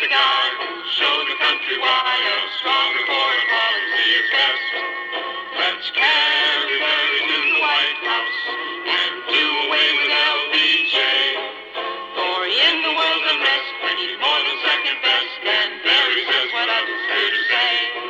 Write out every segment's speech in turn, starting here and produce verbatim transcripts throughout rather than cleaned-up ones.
the guy who'll show the country why a stronger foreign policy is best. Let's carry Barry to the White House and do away with L B J. For in the world's unrest, we need more than second best, and Barry says what others fear to say.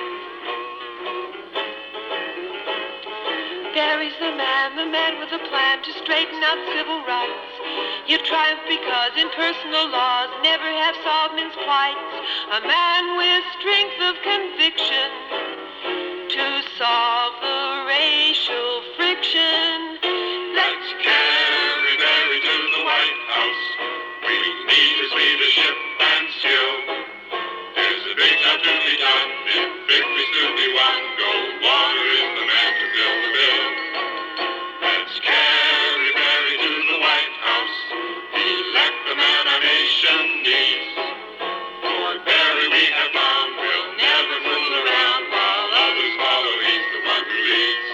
Barry's the man, the man with a plan to straighten out civil rights. You triumph because impersonal laws never have solved men's plights. A man with strength of conviction to solve the racial friction. Let's carry Barry to the White House. We need his leadership and skill. There's a big job to be done if victory's to be won. Goldwater is the man to fill the bill. Let's carry Barry to the White House. Elect the man our nation needs. For Barry we have found will never fool around while others follow. He's the one who leads.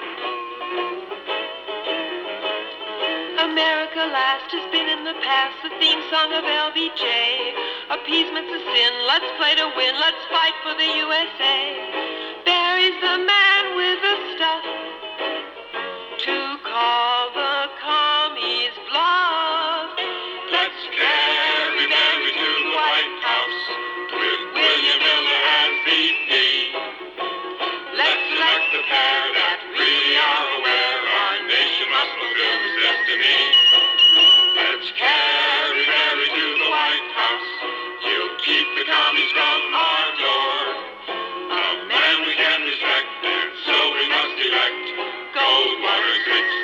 America last has been in the past, the theme song of L B J. Appeasement's a sin, let's play to win, let's fight for the U S A. Barry's the man with the stuff to call the commies bluff. Let's carry Barry to the White House with William Miller as V P. Let's elect the pair that really are aware our nation must fulfill its destiny. Let's carry Barry to the White House. He'll keep the commies from our door. A man we can respect, and so we must elect Goldwater six